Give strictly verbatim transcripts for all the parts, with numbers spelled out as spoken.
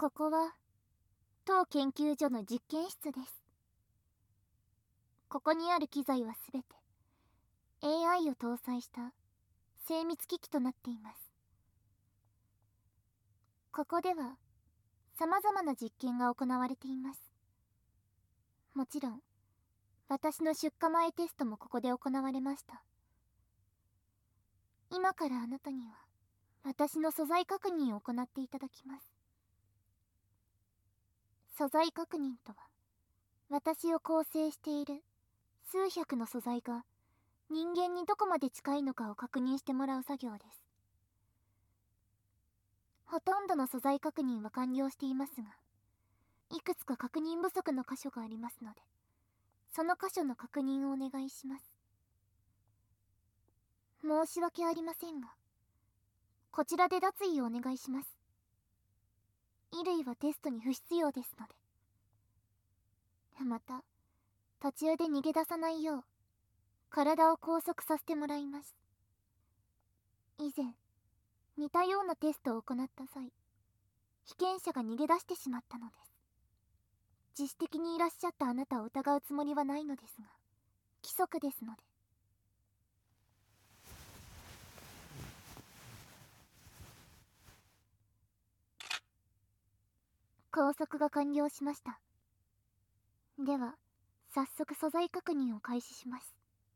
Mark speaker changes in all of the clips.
Speaker 1: ここは当研究所の実験室です。ここにある機材はすべて エーアイ を搭載した精密機器となっています。ここでは様々な実験が行われています。もちろん私の出荷前テストもここで行われました。今からあなたには私の素材確認を行っていただきます。素材確認とは、私を構成している数百の素材が人間にどこまで近いのかを確認してもらう作業です。ほとんどの素材確認は完了していますが、いくつか確認不足の箇所がありますので、その箇所の確認をお願いします。申し訳ありませんが、こちらで脱衣をお願いします。衣類はテストに不必要ですので。また、途中で逃げ出さないよう、体を拘束させてもらいます。以前、似たようなテストを行った際、被験者が逃げ出してしまったのです。自主的にいらっしゃったあなたを疑うつもりはないのですが、規則ですので。拘束が完了しました。では、早速素材確認を開始します。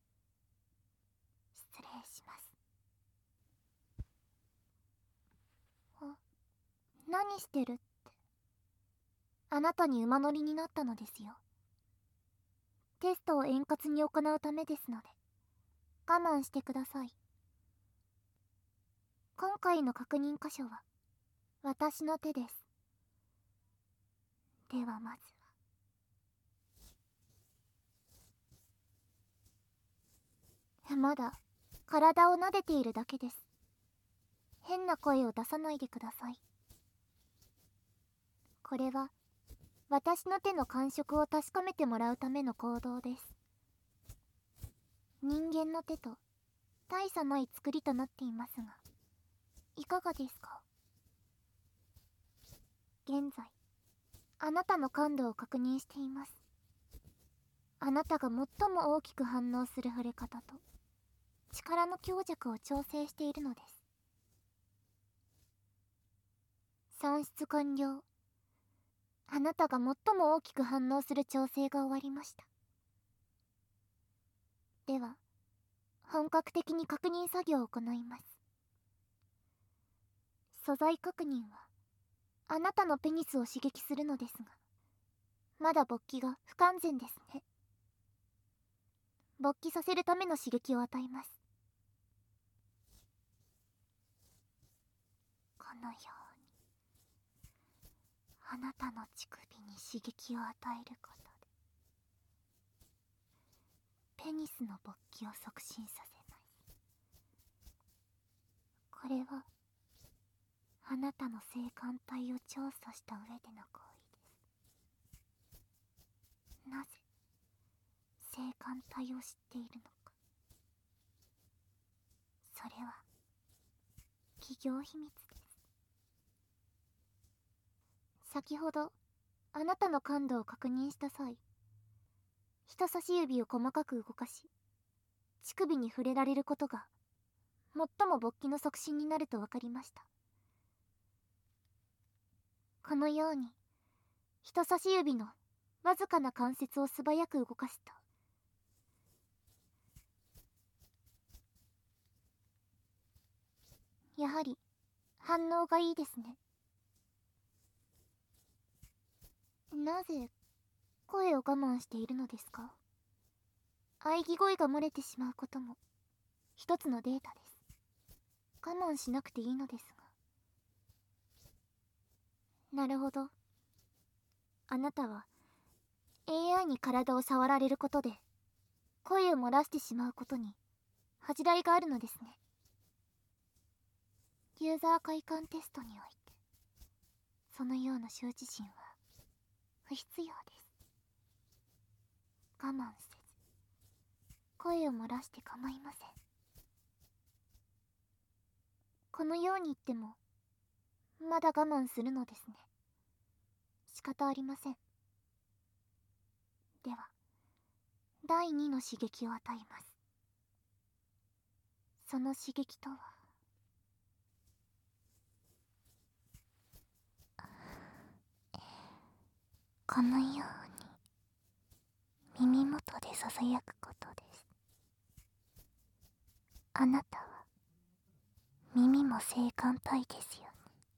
Speaker 1: 失礼します。あ、何してるって。あなたに馬乗りになったのですよ。テストを円滑に行うためですので、我慢してください。今回の確認箇所は、私の手です。ではまずは。まだ、体を撫でているだけです。変な声を出さないでください。これは、私の手の感触を確かめてもらうための行動です。人間の手と大差ない作りとなっていますが、いかがですか？現在、あなたの感度を確認しています。あなたが最も大きく反応する触れ方と力の強弱を調整しているのです。算出完了。あなたが最も大きく反応する調整が終わりました。では、本格的に確認作業を行います。素材確認は、あなたのペニスを刺激するのですが、まだ勃起が不完全ですね。勃起させるための刺激を与えます。このように、あなたの乳首に刺激を与えることで、ペニスの勃起を促進させます。これは、あなたの性感帯を調査した上での行為です。なぜ、性感帯を知っているのか。それは、企業秘密です。先ほど、あなたの感度を確認した際、人差し指を細かく動かし、乳首に触れられることが、最も勃起の促進になると分かりました。このように、人差し指のわずかな関節を素早く動かすと、やはり反応がいいですね。なぜ声を我慢しているのですか？喘ぎ声が漏れてしまうことも一つのデータです。我慢しなくていいのですが。なるほど。あなたは エーアイ に体を触られることで声を漏らしてしまうことに恥じらいがあるのですね。ユーザー快感テストにおいてそのような羞恥心は不必要です。我慢せず声を漏らして構いません。このように言ってもまだ我慢するのですね。 仕方ありません。ではだいにの刺激を与えます。その刺激とは、このように耳元でささやくことです。あなたは耳も性感帯ですよね。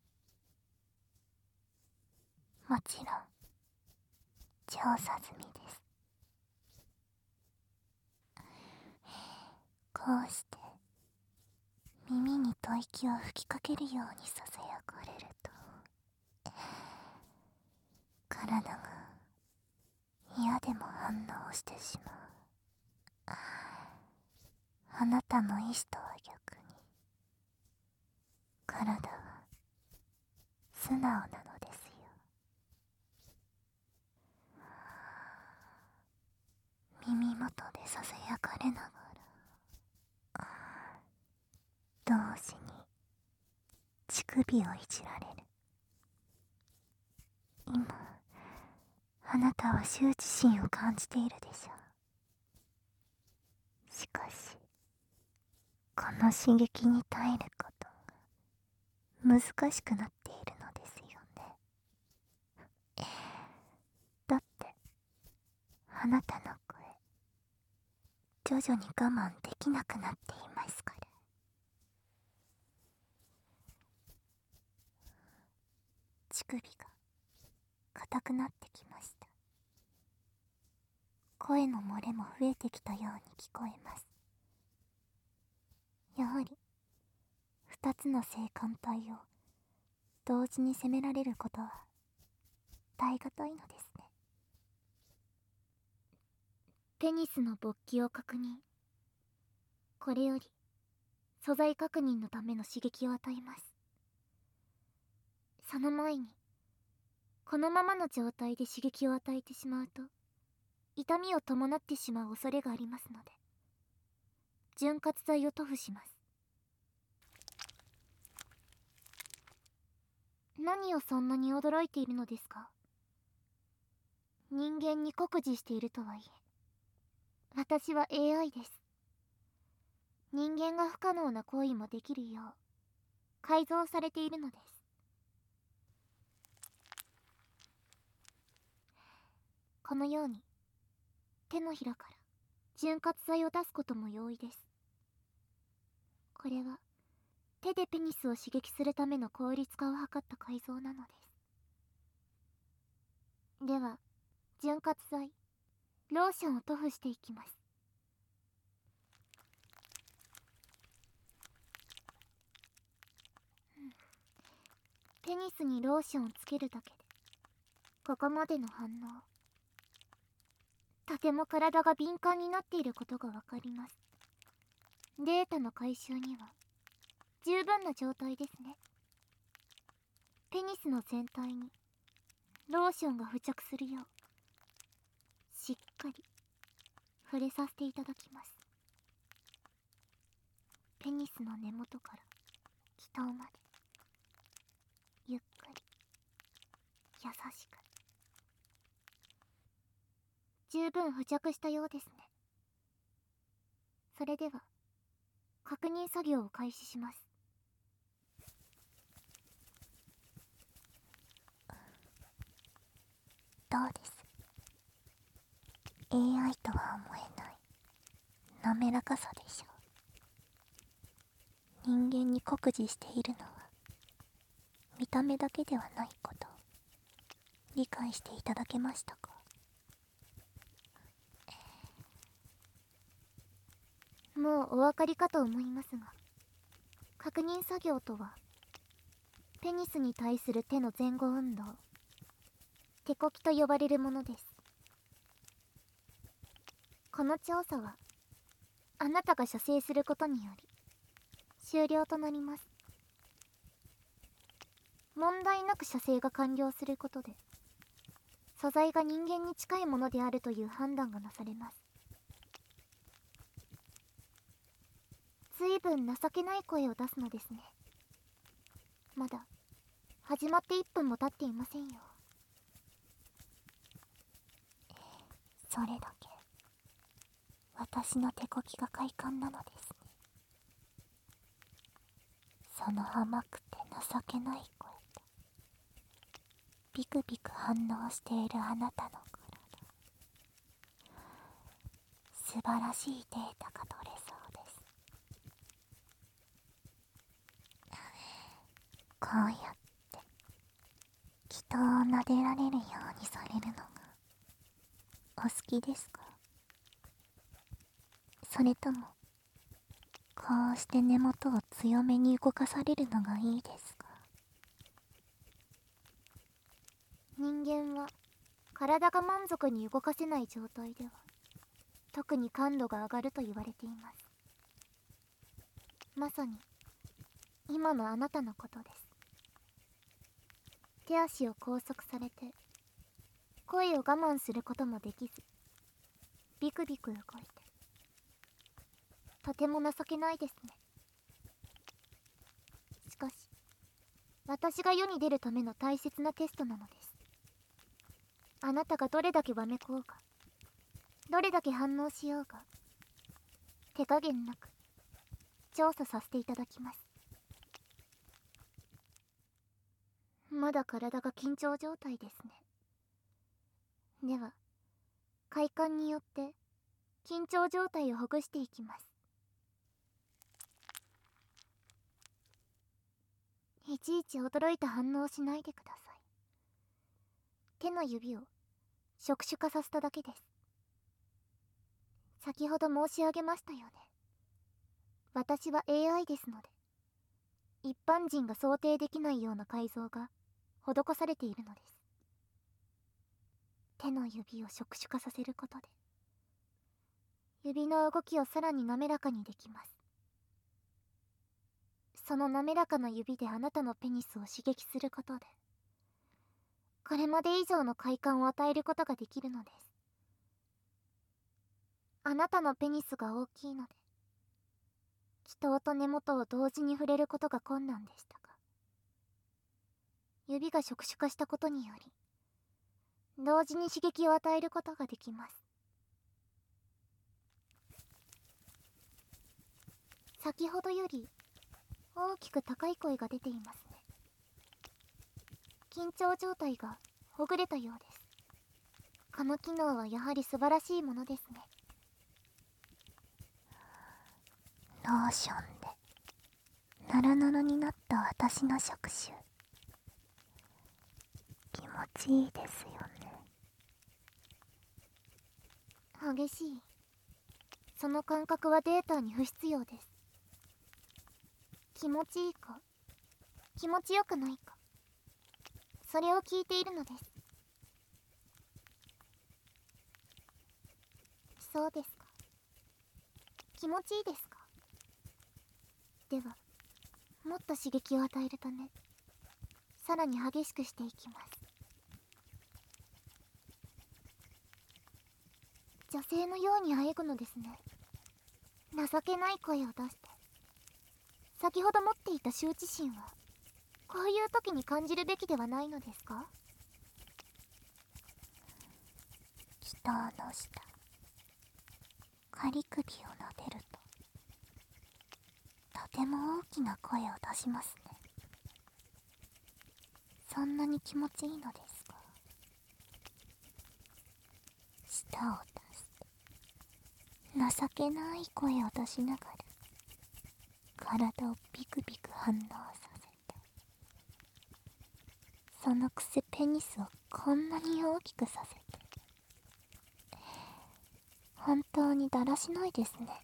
Speaker 1: もちろん調査済みです。こうして耳に吐息を吹きかけるようにささやかれると、体が嫌でも反応してしまう。あなたの意志とは逆に、体は素直なのですよ。耳元でささやかれながら、同時に乳首をいじられる。今あなたは羞恥心を感じているでしょう。しかしこの刺激に耐えることが難しくなっているのですよね。だってあなたの声、徐々に我慢できなくなっていますから。乳首が硬くなってきました。声の漏れも増えてきたように聞こえます。やはり二つの性感帯を同時に責められることは耐え難いのですね。テニスの勃起を確認。これより素材確認のための刺激を与えます。その前に、このままの状態で刺激を与えてしまうと痛みを伴ってしまう恐れがありますので、潤滑剤を塗布します。何をそんなに驚いているのですか？人間に酷似しているとはいえ、私は エーアイ です。人間が不可能な行為もできるよう改造されているのです。このように手のひらから潤滑剤を出すことも容易です。これは手でペニスを刺激するための効率化を図った改造なのです。では潤滑剤、ローションを塗布していきます。ペニスにローションをつけるだけでここまでの反応、とても体が敏感になっていることがわかります。データの回収には十分な状態ですね。ペニスの全体にローションが付着するようしっかり触れさせていただきます。ペニスの根元から気頭までゆっくり優しく。十分付着したようですね。それでは確認作業を開始します。どうです？ エーアイ とは思えない滑らかさでしょう。人間に酷似しているのは見た目だけではないことを理解していただけましたか？もうお分かりかと思いますが、確認作業とはペニスに対する手の前後運動、手こきと呼ばれるものです。この調査はあなたが射精することにより終了となります。問題なく射精が完了することで素材が人間に近いものであるという判断がなされます。ずいぶん情けない声を出すのですね。まだ始まっていっぷんも経っていませんよ。 それだけ私の手こきが快感なのですね。その甘くて情けない声とビクビク反応しているあなたの体、素晴らしいデータが取れそうです。こうやって人を撫でられるようにされるのがお好きですか？それともこうして根元を強めに動かされるのがいいですか？人間は体が満足に動かせない状態では特に感度が上がると言われています。まさに今のあなたのことです。手足を拘束されて声を我慢することもできずビクビク動いて、とても情けないですね。しかし私が世に出るための大切なテストなのです。あなたがどれだけわめこうがどれだけ反応しようが手加減なく調査させていただきます。まだ体が緊張状態ですね。では快感によって緊張状態をほぐしていきます。いちいち驚いた反応をしないでください。手の指を触手化させただけです。先ほど申し上げましたよね。私は エーアイ ですので一般人が想定できないような改造が施されているのです。手の指を触手化させることで指の動きをさらに滑らかにできます。その滑らかな指であなたのペニスを刺激することでこれまで以上の快感を与えることができるのです。あなたのペニスが大きいので気頭と根元を同時に触れることが困難でしたが、指が触手化したことにより同時に刺激を与えることができます。先ほどより大きく高い声が出ていますね。緊張状態がほぐれたようです。この機能はやはり素晴らしいものですね。ローションでナラナラになった私の触手、気持ちいいですよね。激しい。その感覚はデータに不必要です。気持ちいいか気持ちよくないか、それを聞いているのです。そうですか。気持ちいいですか。ではもっと刺激を与えるためさらに激しくしていきます。女性のようにあえぐのですね。情けない声を出して。先ほど持っていた羞恥心はこういう時に感じるべきではないのですか。気頭の下、仮首を撫でるととても大きな声を出しますね。そんなに気持ちいいのですか。舌を出して情けない声を出しながら体をビクビク反応させて、そのくせペニスをこんなに大きくさせて、本当にだらしないですね。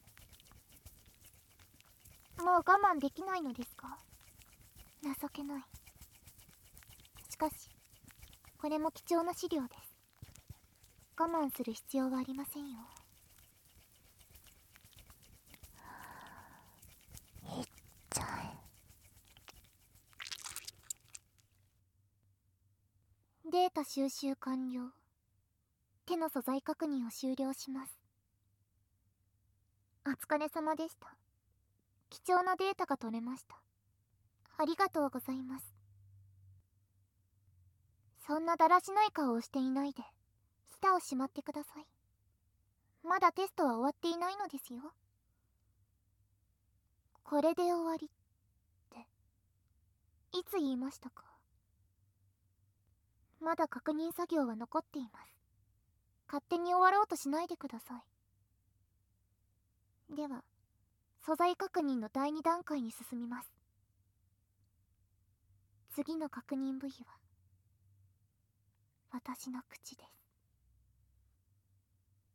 Speaker 1: もう我慢できないのですか。情けない。しかしこれも貴重な資料です。我慢する必要はありませんよ。いっちゃえ。データ収集完了。手の素材確認を終了します。お疲れ様でした。貴重なデータが取れました。ありがとうございます。そんなだらしない顔をしていないで舌をしまってください。 まだテストは終わっていないのですよ。これで終わりっていつ言いましたか？まだ確認作業は残っています。勝手に終わろうとしないでください。では素材確認のだいに段階に進みます。次の確認部位は私の口です。